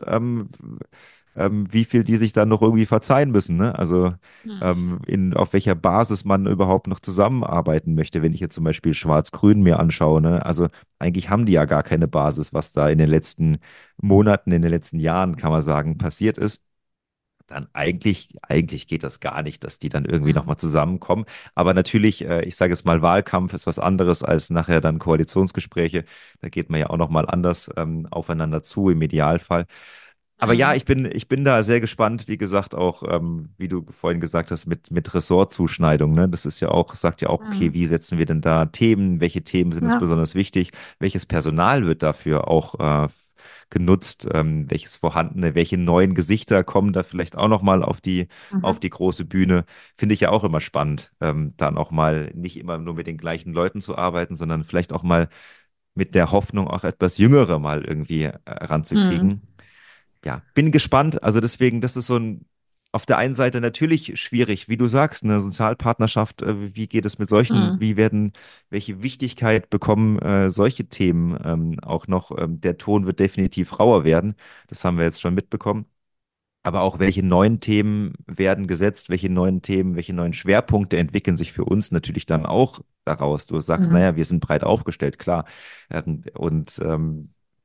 wie viel die sich dann noch irgendwie verzeihen müssen, ne? Also Hm. auf welcher Basis man überhaupt noch zusammenarbeiten möchte, wenn ich jetzt zum Beispiel Schwarz-Grün mir anschaue, ne? Also eigentlich haben die ja gar keine Basis, was da in den letzten Monaten, in den letzten Jahren, kann man sagen, passiert ist. Dann eigentlich geht das gar nicht, dass die dann irgendwie Hm. nochmal zusammenkommen. Aber natürlich, ich sage es mal, Wahlkampf ist was anderes als nachher dann Koalitionsgespräche. Da geht man ja auch nochmal anders aufeinander zu im Idealfall. Aber ja, Hm. ich bin da sehr gespannt, wie gesagt, auch, wie du vorhin gesagt hast, mit Ressortzuschneidung, ne? Das ist ja auch, sagt ja auch, okay, Hm. wie setzen wir denn da Themen? Welche Themen sind uns Ja. besonders wichtig? Welches Personal wird dafür auch genutzt? Welches vorhandene, welche neuen Gesichter kommen da vielleicht auch nochmal auf Mhm. die große Bühne? Finde ich ja auch immer spannend, dann auch mal nicht immer nur mit den gleichen Leuten zu arbeiten, sondern vielleicht auch mal mit der Hoffnung, auch etwas Jüngere mal irgendwie Hm. ranzukriegen. Ja, bin gespannt. Also deswegen, das ist so ein, auf der einen Seite natürlich schwierig, wie du sagst, eine Sozialpartnerschaft, wie geht es mit solchen, Hm. welche Wichtigkeit bekommen solche Themen auch noch? Der Ton wird definitiv rauer werden. Das haben wir jetzt schon mitbekommen. Aber auch welche neuen Themen werden gesetzt, welche neuen Themen, welche neuen Schwerpunkte entwickeln sich für uns natürlich dann auch daraus. Du sagst, Hm. naja, wir sind breit aufgestellt, klar. Und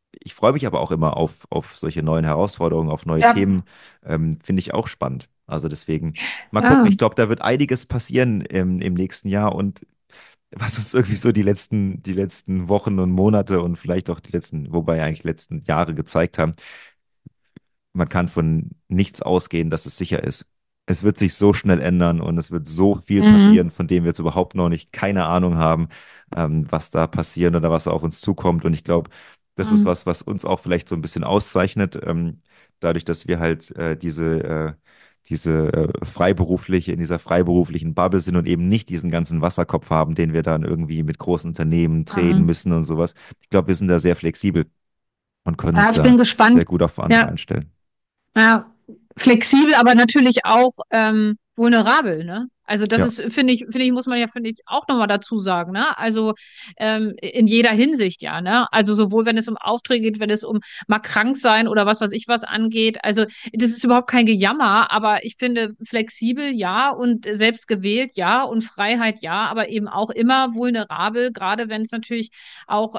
ich freue mich aber auch immer auf solche neuen Herausforderungen, auf neue Ja, Themen. Finde ich auch spannend. Also deswegen, mal gucken. ja. Ich glaube, da wird einiges passieren im nächsten Jahr und was uns irgendwie so die letzten Wochen und Monate und vielleicht auch die letzten, wobei eigentlich letzten Jahre gezeigt haben, man kann von nichts ausgehen, dass es sicher ist. Es wird sich so schnell ändern und es wird so viel Mhm. passieren, von dem wir jetzt überhaupt noch nicht keine Ahnung haben, was da passiert oder was da auf uns zukommt. Und ich glaube, das ist Mhm. was, was uns auch vielleicht so ein bisschen auszeichnet, dadurch, dass wir halt diese freiberufliche, in dieser freiberuflichen Bubble sind und eben nicht diesen ganzen Wasserkopf haben, den wir dann irgendwie mit großen Unternehmen drehen Mhm. müssen und sowas. Ich glaube, wir sind da sehr flexibel und können Ja, uns ich bin da sehr gespannt. gut auf andere Ja, einstellen. ja, flexibel, aber natürlich auch vulnerabel, ne? Also das Ja. ist, finde ich, muss man ja, finde ich, auch nochmal dazu sagen, ne? Also in jeder Hinsicht, ja, ne? Also sowohl wenn es um Aufträge geht, wenn es um mal krank sein oder was weiß ich was angeht. Also das ist überhaupt kein Gejammer, aber ich finde flexibel ja und selbst gewählt ja und Freiheit ja, aber eben auch immer vulnerabel, gerade wenn es natürlich auch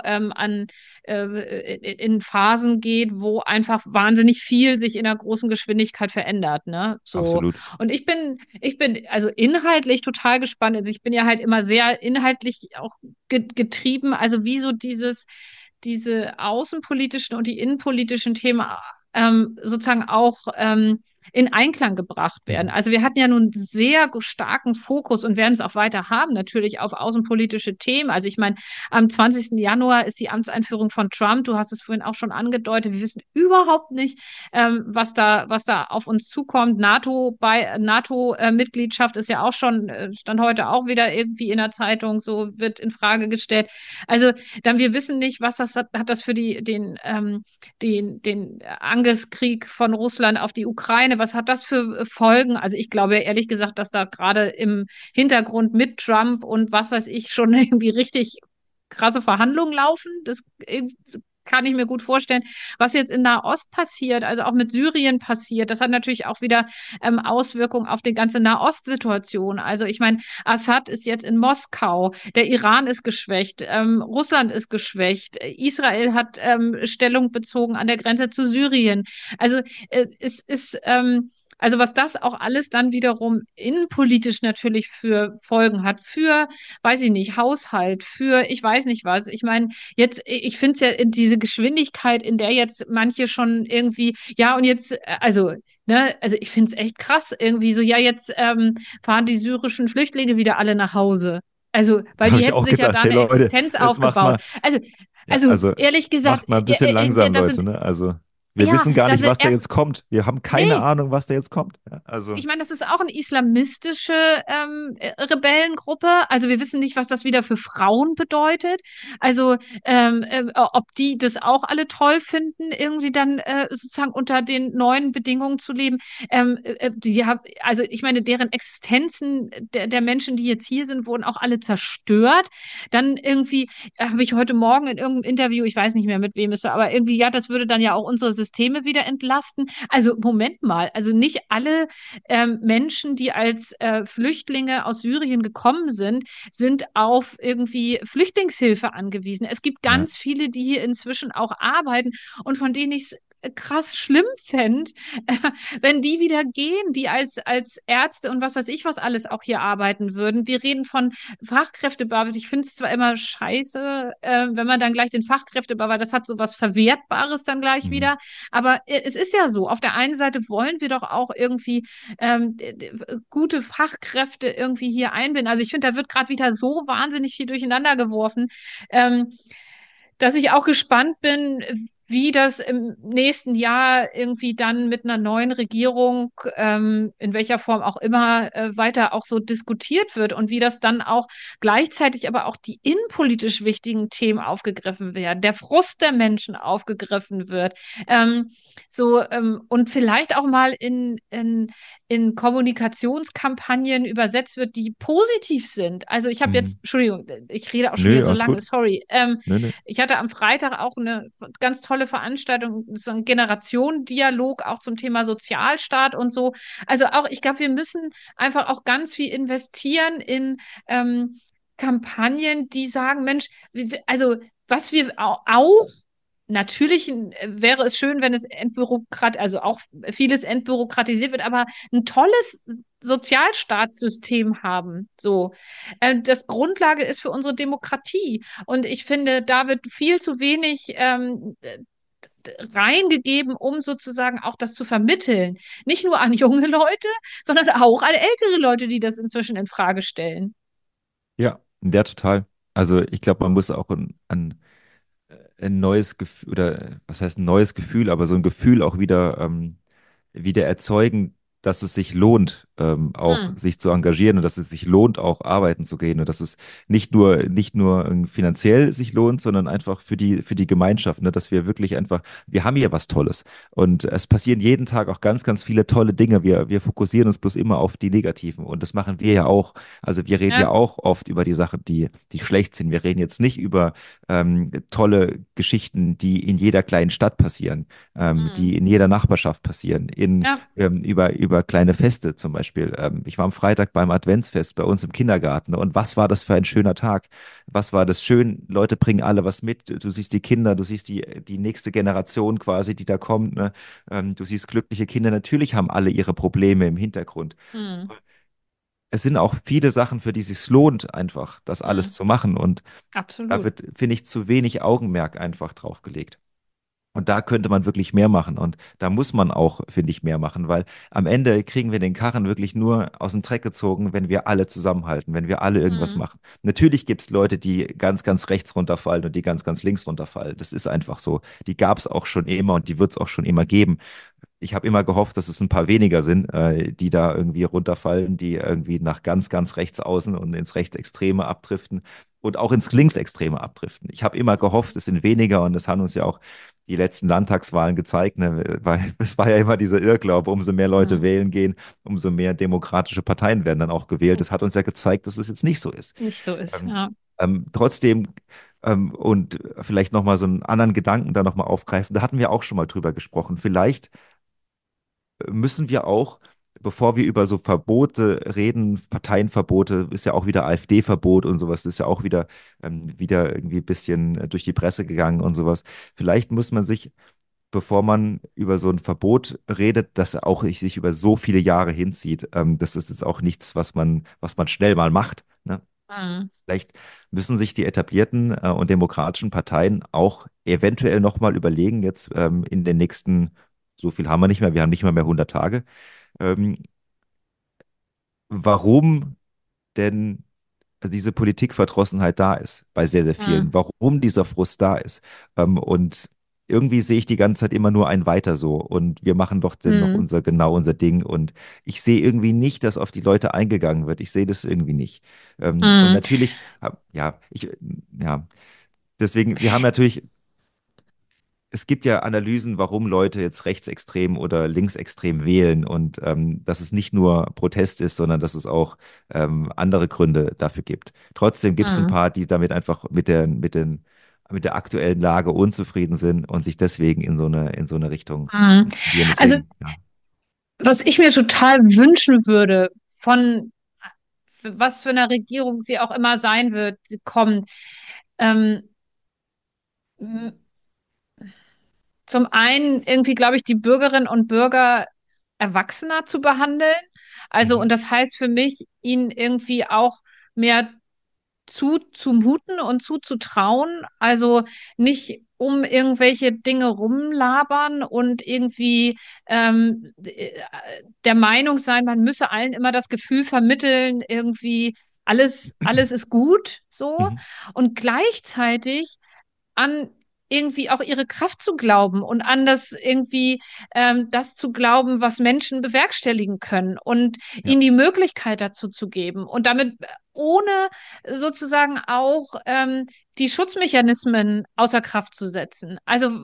in Phasen geht, wo einfach wahnsinnig viel sich in einer großen Geschwindigkeit verändert, ne? So. Absolut. Und ich bin also inhaltlich total gespannt. Also ich bin ja halt immer sehr inhaltlich auch getrieben. Also wie so diese außenpolitischen und die innenpolitischen Themen sozusagen auch in Einklang gebracht werden. Mhm. Also wir hatten ja nun einen sehr starken Fokus und werden es auch weiter haben, natürlich auf außenpolitische Themen. Also ich meine, am 20. Januar ist die Amtseinführung von Trump. Du hast es vorhin auch schon angedeutet. Wir wissen überhaupt nicht, was da auf uns zukommt. NATO-Mitgliedschaft ist ja auch schon, stand heute auch wieder irgendwie in der Zeitung, so wird in Frage gestellt. Also dann wir wissen nicht, was das hat das für den Angriffskrieg von Russland auf die Ukraine, was hat das für Folgen? Also ich glaube ehrlich gesagt, dass da gerade im Hintergrund mit Trump und was weiß ich schon irgendwie richtig krasse Verhandlungen laufen. Das kann ich mir gut vorstellen. Was jetzt in Nahost passiert, also auch mit Syrien passiert, das hat natürlich auch wieder Auswirkungen auf die ganze Nahost-Situation. Also ich meine, Assad ist jetzt in Moskau, der Iran ist geschwächt, Russland ist geschwächt, Israel hat Stellung bezogen an der Grenze zu Syrien. Also es ist also was das auch alles dann wiederum innenpolitisch natürlich für Folgen hat, für, weiß ich nicht, Haushalt, für ich weiß nicht was. Ich meine, jetzt, ich finde es ja in diese Geschwindigkeit, in der jetzt manche schon irgendwie, ja, und jetzt, also, ne, also ich finde es echt krass, irgendwie so, ja, jetzt fahren die syrischen Flüchtlinge wieder alle nach Hause. Also, weil Habe die ich hätten auch sich ja da gedacht, hey eine Leute, Existenz jetzt macht aufgebaut. mal, Also, ja, also also ehrlich gesagt, macht mal ein bisschen langsam, das sind, Leute, ne? Also wir ja, wissen gar das nicht, sind was da erst, jetzt kommt. Wir haben keine nee, Ahnung, was da jetzt kommt. Ja, also ich meine, das ist auch eine islamistische Rebellengruppe. Also wir wissen nicht, was das wieder für Frauen bedeutet. Also ob die das auch alle toll finden, irgendwie dann sozusagen unter den neuen Bedingungen zu leben. Also ich meine, deren Existenzen der Menschen, die jetzt hier sind, wurden auch alle zerstört. Dann irgendwie habe ich heute Morgen in irgendeinem Interview, ich weiß nicht mehr mit wem es war, aber irgendwie, ja, das würde dann ja auch unsere Systeme wieder entlasten. Also Moment mal, also nicht alle Menschen, die als Flüchtlinge aus Syrien gekommen sind, sind auf irgendwie Flüchtlingshilfe angewiesen. Es gibt ja, ganz viele, die hier inzwischen auch arbeiten und von denen ich es krass schlimm fände, äh, wenn die wieder gehen, die als Ärzte und was weiß ich was alles auch hier arbeiten würden. Wir reden von Fachkräftearbeit. Ich finde es zwar immer scheiße, wenn man dann gleich den Fachkräftearbeit, das hat so was Verwertbares dann gleich mhm. wieder. Aber es ist ja so. Auf der einen Seite wollen wir doch auch irgendwie gute Fachkräfte irgendwie hier einbinden. Also ich finde, da wird gerade wieder so wahnsinnig viel durcheinander geworfen, ähm, dass ich auch gespannt bin, wie das im nächsten Jahr irgendwie dann mit einer neuen Regierung, in welcher Form auch immer, weiter auch so diskutiert wird und wie das dann auch gleichzeitig aber auch die innenpolitisch wichtigen Themen aufgegriffen werden, der Frust der Menschen aufgegriffen wird. Und vielleicht auch mal in Kommunikationskampagnen übersetzt wird, die positiv sind. Also ich habe Mhm. jetzt, Entschuldigung, ich rede auch schon wieder Nö, so alles lange, gut. sorry. Nö, nö. Ich hatte am Freitag auch eine ganz tolle Veranstaltung, so ein Generationendialog auch zum Thema Sozialstaat und so. Also auch, ich glaube, wir müssen einfach auch ganz viel investieren in Kampagnen, die sagen, Mensch, also was wir auch natürlich wäre es schön, wenn es also auch vieles entbürokratisiert wird, aber ein tolles Sozialstaatssystem haben. So, das Grundlage ist für unsere Demokratie. Und ich finde, da wird viel zu wenig reingegeben, um sozusagen auch das zu vermitteln. Nicht nur an junge Leute, sondern auch an ältere Leute, die das inzwischen in Frage stellen. Ja, der total. Also ich glaube, man muss auch ein neues Gefühl, oder was heißt ein neues Gefühl, aber so ein Gefühl auch wieder erzeugen, dass es sich lohnt, auch Hm, sich zu engagieren und dass es sich lohnt, auch arbeiten zu gehen und dass es nicht nur finanziell sich lohnt, sondern einfach für die Gemeinschaft, ne, dass wir wirklich einfach, wir haben hier was Tolles und es passieren jeden Tag auch ganz, ganz viele tolle Dinge. Wir fokussieren uns bloß immer auf die Negativen und das machen wir ja auch. Also wir reden ja ja, auch oft über die Sachen, die schlecht sind. Wir reden jetzt nicht über tolle Geschichten, die in jeder kleinen Stadt passieren, hm, die in jeder Nachbarschaft passieren, ja, über kleine Feste zum Beispiel. Ich war am Freitag beim Adventsfest bei uns im Kindergarten und was war das für ein schöner Tag? Was war das schön? Leute bringen alle was mit. Du siehst die Kinder, du siehst die nächste Generation quasi, die da kommt. Ne? Du siehst glückliche Kinder. Natürlich haben alle ihre Probleme im Hintergrund. hm, Es sind auch viele Sachen, für die es sich lohnt, einfach das alles hm, zu machen. Und da absolut. wird, finde ich, zu wenig Augenmerk einfach drauf gelegt. Und da könnte man wirklich mehr machen. Und da muss man auch, finde ich, mehr machen, weil am Ende kriegen wir den Karren wirklich nur aus dem Dreck gezogen, wenn wir alle zusammenhalten, wenn wir alle irgendwas Hm, machen. Natürlich gibt es Leute, die ganz, ganz rechts runterfallen und die ganz, ganz links runterfallen. Das ist einfach so. Die gab es auch schon immer und die wird es auch schon immer geben. Ich habe immer gehofft, dass es ein paar weniger sind, die da irgendwie runterfallen, die irgendwie nach ganz, ganz rechts außen und ins Rechtsextreme abdriften und auch ins Linksextreme abdriften. Ich habe immer gehofft, es sind weniger und das haben uns ja auch die letzten Landtagswahlen gezeigt, ne? Weil es war ja immer dieser Irrglaube, umso mehr Leute hm, wählen gehen, umso mehr demokratische Parteien werden dann auch gewählt. Das hat uns ja gezeigt, dass es jetzt nicht so ist. nicht so ist, Ähm, ja. trotzdem und vielleicht nochmal so einen anderen Gedanken da nochmal aufgreifen, da hatten wir auch schon mal drüber gesprochen. Vielleicht müssen wir auch, bevor wir über so Verbote reden, Parteienverbote, ist ja auch wieder AfD-Verbot und sowas, ist ja auch wieder irgendwie ein bisschen durch die Presse gegangen und sowas. Vielleicht muss man sich, bevor man über so ein Verbot redet, das auch sich über so viele Jahre hinzieht, das ist jetzt auch nichts, was man schnell mal macht, ne? Hm, Vielleicht müssen sich die etablierten und demokratischen Parteien auch eventuell nochmal überlegen, jetzt in den nächsten, so viel haben wir nicht mehr, wir haben nicht mal mehr 100 Tage, ähm, warum denn diese Politikverdrossenheit da ist bei sehr, sehr hm, vielen, warum dieser Frust da ist. Und irgendwie sehe ich die ganze Zeit immer nur ein Weiter so und wir machen doch denn noch hm, genau unser Ding und ich sehe irgendwie nicht, dass auf die Leute eingegangen wird. Ich sehe das irgendwie nicht. Und hm. natürlich, ja, deswegen, wir haben natürlich, es gibt ja Analysen, warum Leute jetzt rechtsextrem oder linksextrem wählen und dass es nicht nur Protest ist, sondern dass es auch andere Gründe dafür gibt. Trotzdem gibt es ein Hm, paar, die damit einfach mit der aktuellen Lage unzufrieden sind und sich deswegen in so eine Richtung hm. tendieren. Also, Deswegen, ja. was ich mir total wünschen würde, von was für einer Regierung sie auch immer sein wird, sie kommt, ähm, zum einen irgendwie, glaube ich, die Bürgerinnen und Bürger erwachsener zu behandeln. Also, Mhm. und das heißt für mich, ihnen irgendwie auch mehr zuzumuten und zuzutrauen. Also nicht um irgendwelche Dinge rumlabern und irgendwie der Meinung sein, man müsse allen immer das Gefühl vermitteln, irgendwie alles ist gut, so. Mhm. Und gleichzeitig an irgendwie auch ihre Kraft zu glauben und an das irgendwie das zu glauben, was Menschen bewerkstelligen können und Ja. ihnen die Möglichkeit dazu zu geben und damit ohne sozusagen auch die Schutzmechanismen außer Kraft zu setzen.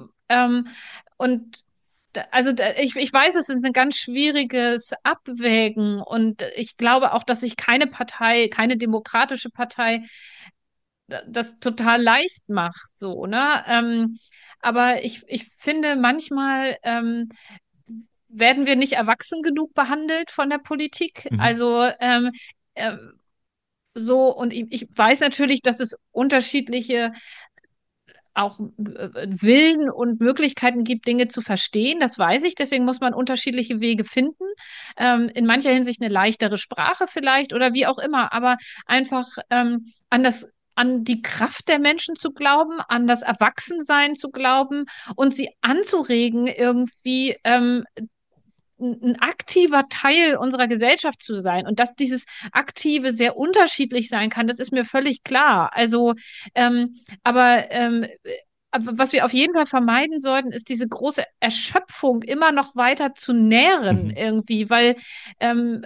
Und ich weiß, es ist ein ganz schwieriges Abwägen und ich glaube auch, dass sich keine Partei, keine demokratische Partei das total leicht macht, so, ne? Aber ich finde, manchmal werden wir nicht erwachsen genug behandelt von der Politik. Mhm. Also äh, so, und ich weiß natürlich, dass es unterschiedliche auch Willen und Möglichkeiten gibt, Dinge zu verstehen. Das weiß ich. Deswegen muss man unterschiedliche Wege finden. In mancher Hinsicht eine leichtere Sprache vielleicht oder wie auch immer. Aber einfach an die Kraft der Menschen zu glauben, an das Erwachsensein zu glauben und sie anzuregen, irgendwie ein aktiver Teil unserer Gesellschaft zu sein. Und dass dieses Aktive sehr unterschiedlich sein kann, das ist mir völlig klar. Aber was wir auf jeden Fall vermeiden sollten, ist diese große Erschöpfung immer noch weiter zu nähren Mhm. irgendwie, weil ähm,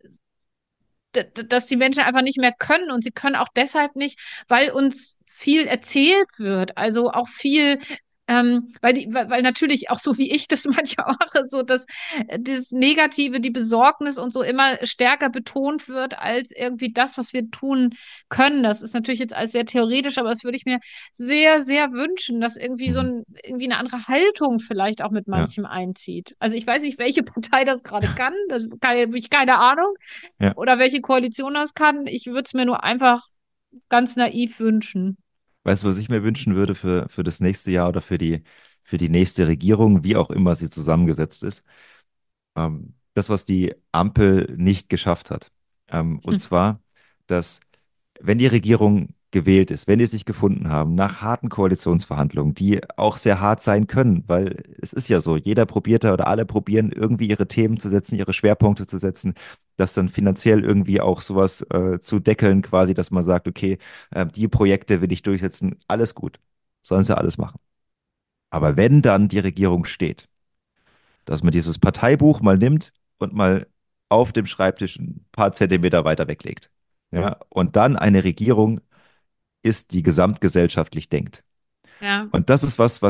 dass die Menschen einfach nicht mehr können und sie können auch deshalb nicht, weil uns viel erzählt wird, also auch viel, weil natürlich auch so wie ich das manchmal mache, so dass das Negative, die Besorgnis und so immer stärker betont wird als irgendwie das, was wir tun können. Das ist natürlich jetzt alles sehr theoretisch, aber das würde ich mir sehr, sehr wünschen, dass irgendwie Mhm. irgendwie eine andere Haltung vielleicht auch mit Ja, manchem einzieht. Also ich weiß nicht, welche Partei das gerade kann, das habe ich keine Ahnung ja. oder welche Koalition das kann. Ich würde es mir nur einfach ganz naiv wünschen. Weißt du, was ich mir wünschen würde für das nächste Jahr oder für die nächste Regierung, wie auch immer sie zusammengesetzt ist? Das, was die Ampel nicht geschafft hat. Und Hm. zwar, dass wenn die Regierung gewählt ist, wenn die sich gefunden haben, nach harten Koalitionsverhandlungen, die auch sehr hart sein können, weil es ist ja so, jeder probiert da oder alle probieren irgendwie ihre Themen zu setzen, ihre Schwerpunkte zu setzen, das dann finanziell irgendwie auch sowas zu deckeln, quasi, dass man sagt, okay, die Projekte will ich durchsetzen, alles gut, sollen sie alles machen. Aber wenn dann die Regierung steht, dass man dieses Parteibuch mal nimmt und mal auf dem Schreibtisch ein paar Zentimeter weiter weglegt. Ja, und dann eine Regierung ist, die gesamtgesellschaftlich denkt. Ja. Und das ist was,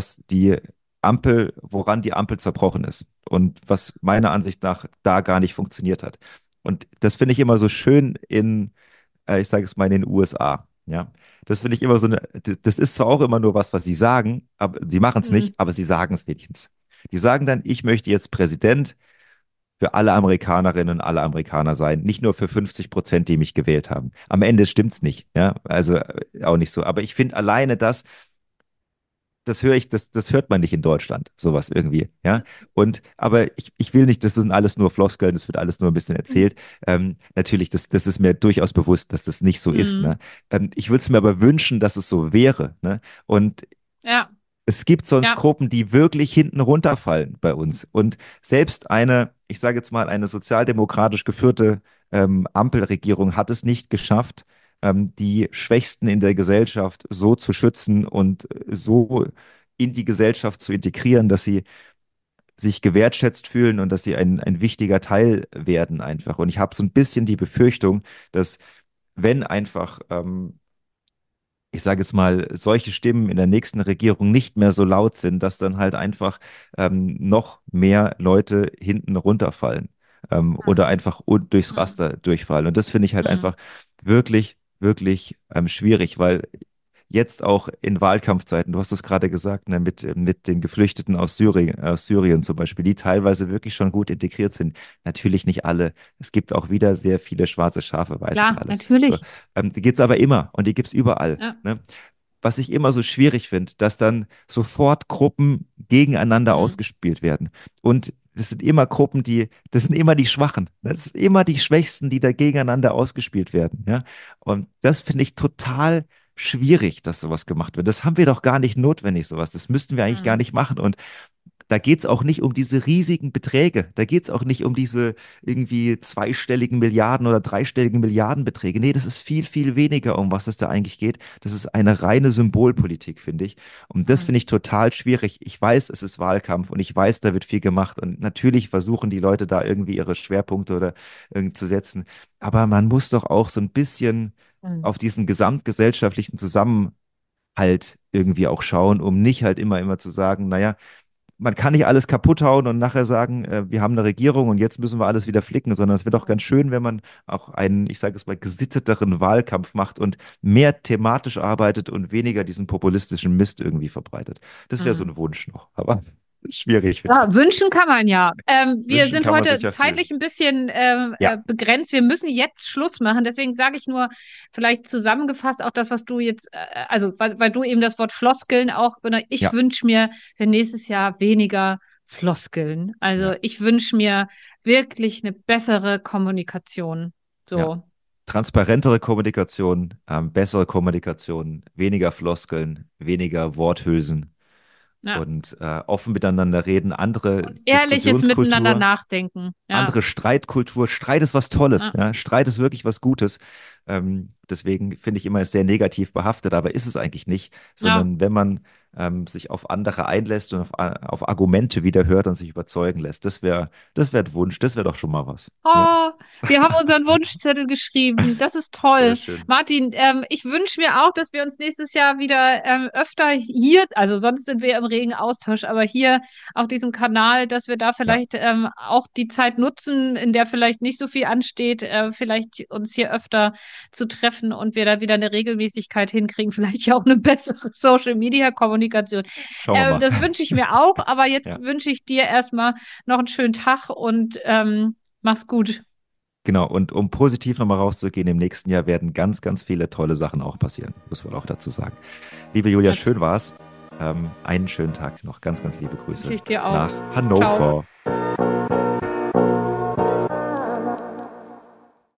woran die Ampel zerbrochen ist und was meiner Ansicht nach da gar nicht funktioniert hat. Und das finde ich immer so schön ich sage es mal, in den USA. Ja, das finde ich immer das ist zwar auch immer nur was, was sie sagen, aber sie machen es Hm. nicht, aber sie sagen es wenigstens. Die sagen dann, ich möchte jetzt Präsident für alle Amerikanerinnen und alle Amerikaner sein, nicht nur für 50%, die mich gewählt haben. Am Ende stimmt's nicht, ja, also auch nicht so. Aber ich finde alleine das hört man nicht in Deutschland, sowas irgendwie, ja. Aber ich will nicht, das sind alles nur Floskeln, das wird alles nur ein bisschen erzählt. Natürlich, das ist mir durchaus bewusst, dass das nicht so ist, Hm. ne? Ich würde es mir aber wünschen, dass es so wäre, ne? Und Ja. es gibt sonst Ja. Gruppen, die wirklich hinten runterfallen bei uns. Und selbst ich sage jetzt mal, eine sozialdemokratisch geführte Ampelregierung hat es nicht geschafft, die Schwächsten in der Gesellschaft so zu schützen und so in die Gesellschaft zu integrieren, dass sie sich gewertschätzt fühlen und dass sie ein wichtiger Teil werden einfach. Und ich habe so ein bisschen die Befürchtung, dass wenn einfach ich sage jetzt mal, solche Stimmen in der nächsten Regierung nicht mehr so laut sind, dass dann halt einfach noch mehr Leute hinten runterfallen oder Hm. einfach durchs Hm. Raster durchfallen. Und das finde ich halt Hm. einfach wirklich, wirklich schwierig, weil jetzt auch in Wahlkampfzeiten, du hast es gerade gesagt, ne, mit den Geflüchteten aus Syrien zum Beispiel, die teilweise wirklich schon gut integriert sind. Natürlich nicht alle. Es gibt auch wieder sehr viele schwarze Schafe, weiß ich Klar, alles. So, natürlich. die gibt es aber immer und die gibt es überall. Ja. Ne? Was ich immer so schwierig finde, dass dann sofort Gruppen gegeneinander Hm. ausgespielt werden. Und das sind immer die Schwachen. Das sind immer die Schwächsten, die da gegeneinander ausgespielt werden. Ja? Und das finde ich total schwierig, dass sowas gemacht wird. Das haben wir doch gar nicht notwendig, sowas. Das müssten wir eigentlich gar Hm. nicht machen. Und da geht es auch nicht um diese riesigen Beträge. Da geht es auch nicht um diese irgendwie zweistelligen Milliarden oder dreistelligen Milliardenbeträge. Nee, das ist viel, viel weniger, um was es da eigentlich geht. Das ist eine reine Symbolpolitik, finde ich. Und das Hm. finde ich total schwierig. Ich weiß, es ist Wahlkampf und ich weiß, da wird viel gemacht. Und natürlich versuchen die Leute da irgendwie ihre Schwerpunkte oder irgendwie zu setzen. Aber man muss doch auch so ein bisschen Hm. auf diesen gesamtgesellschaftlichen Zusammenhalt irgendwie auch schauen, um nicht halt immer zu sagen, naja, man kann nicht alles kaputt hauen und nachher sagen, wir haben eine Regierung und jetzt müssen wir alles wieder flicken, sondern es wäre doch ganz schön, wenn man auch einen, ich sage es mal, gesitteteren Wahlkampf macht und mehr thematisch arbeitet und weniger diesen populistischen Mist irgendwie verbreitet. Das wäre so Hm. ein Wunsch noch. Aber ist schwierig, finde Ja, ich. wünschen kann man ja. Wir Wünschen sind kann man heute sich erfüllen. zeitlich ein bisschen Ja, begrenzt. Wir müssen jetzt Schluss machen. Deswegen sage ich nur, vielleicht zusammengefasst auch das, was du jetzt, also weil du eben das Wort Floskeln auch benutzt. Ich ja, wünsche mir für nächstes Jahr weniger Floskeln. Also ja, ich wünsche mir wirklich eine bessere Kommunikation. ja. So, Transparentere Kommunikation, bessere Kommunikation, weniger Floskeln, weniger Worthülsen ja. und offen miteinander reden, andere Und ehrliches Miteinander Diskussionskultur, nachdenken. Ja, andere Streitkultur. Streit ist was Tolles, ja, ja. Streit ist wirklich was Gutes. Deswegen finde ich immer, ist sehr negativ behaftet, aber ist es eigentlich nicht, ja. sondern wenn man sich auf andere einlässt und auf Argumente wieder hört und sich überzeugen lässt, das wär ein Wunsch, das wäre doch schon mal was. Ja, Oh, wir haben unseren Wunschzettel geschrieben. Das ist sehr toll. schön. Martin, ich wünsche mir auch, dass wir uns nächstes Jahr wieder öfter hier, also sonst sind wir ja im regen Austausch, aber hier auf diesem Kanal, dass wir da Ja, vielleicht auch die Zeit nutzen, in der vielleicht nicht so viel ansteht, vielleicht uns hier öfter zu treffen und wir da wieder eine Regelmäßigkeit hinkriegen, vielleicht ja auch eine bessere Social-Media-Kommunikation. schauen wir mal. Das wünsche ich mir auch, aber jetzt Ja. wünsche ich dir erstmal noch einen schönen Tag und mach's gut. Genau, und um positiv nochmal rauszugehen, im nächsten Jahr werden ganz, ganz viele tolle Sachen auch passieren, muss man auch dazu sagen. Liebe Julia, Ja, schön war's. Einen schönen Tag noch. Ganz, ganz liebe wünsche Grüße ich dir auch. nach Ciao. Hannover.